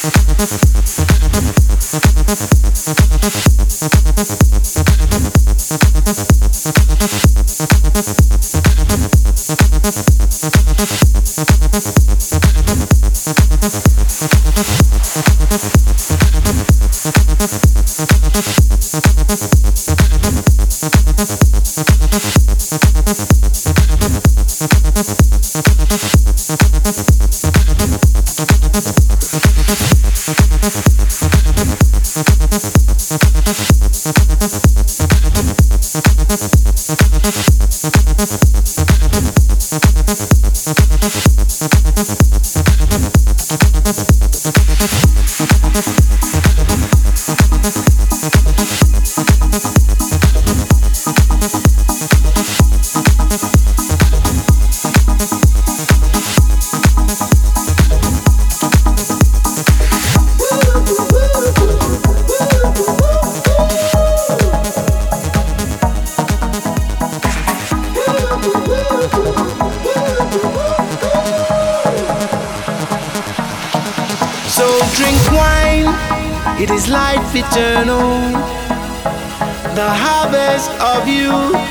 It is life eternal, the harvest of you.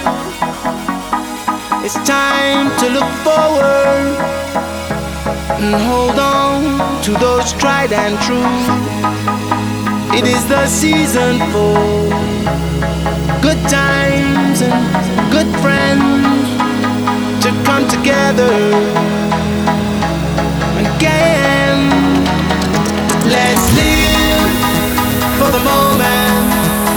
It's time to look forward and hold on to those tried and true. It is the season for good times and good friends to come together again. Let's live for the moment,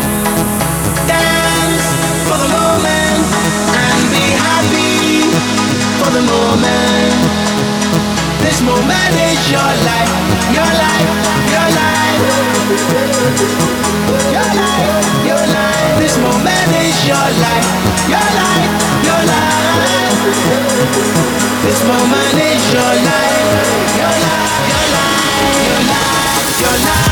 dance for the moment, and be happy for the moment. This moment is your life, your life, your life, your life, your life. This moment is your life, your life, your life. This moment is your life, your life, your life, your life, your life.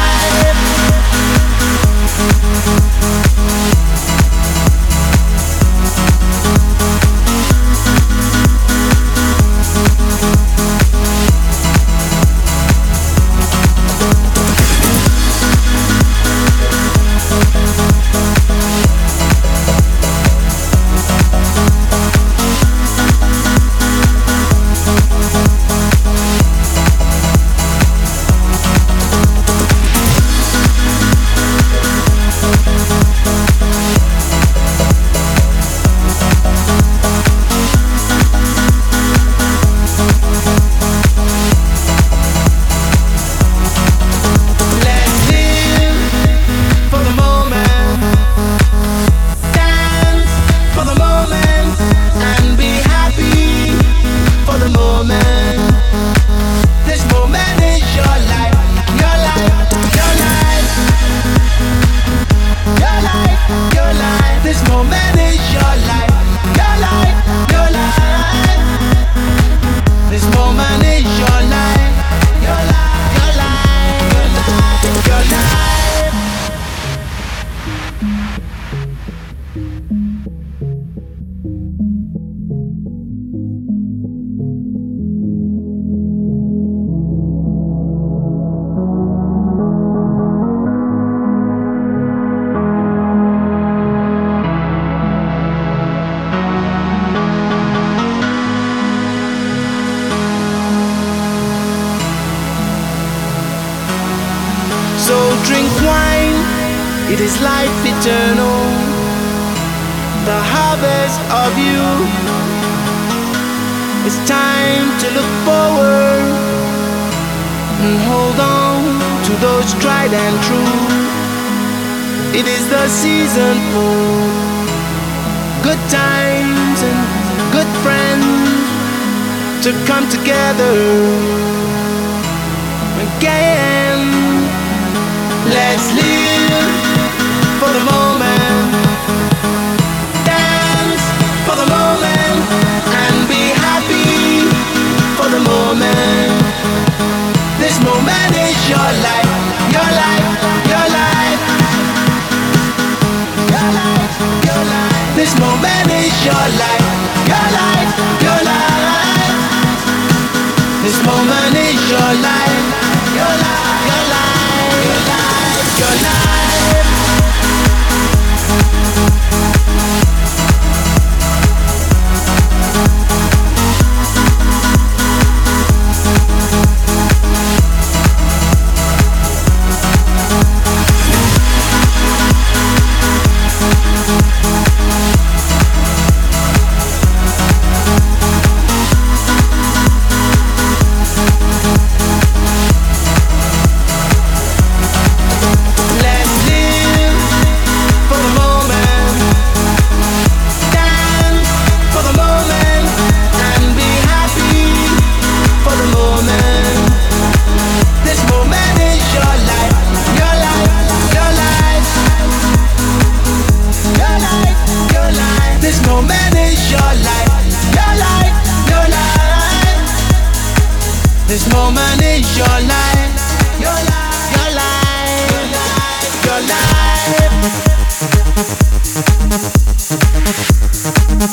Drink wine, it is life eternal, the harvest of you. It's time to look forward and hold on to those tried and true. It is the season for good times and good friends to come together again. Let's live for the moment, dance for the moment, and be happy for the moment. This moment is your life, your life, your life, your life, your life. This moment is your life, your life, your life. This moment is your life, your life.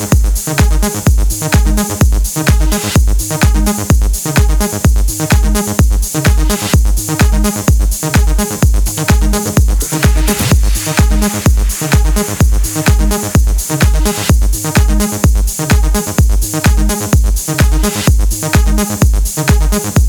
We'll be right back.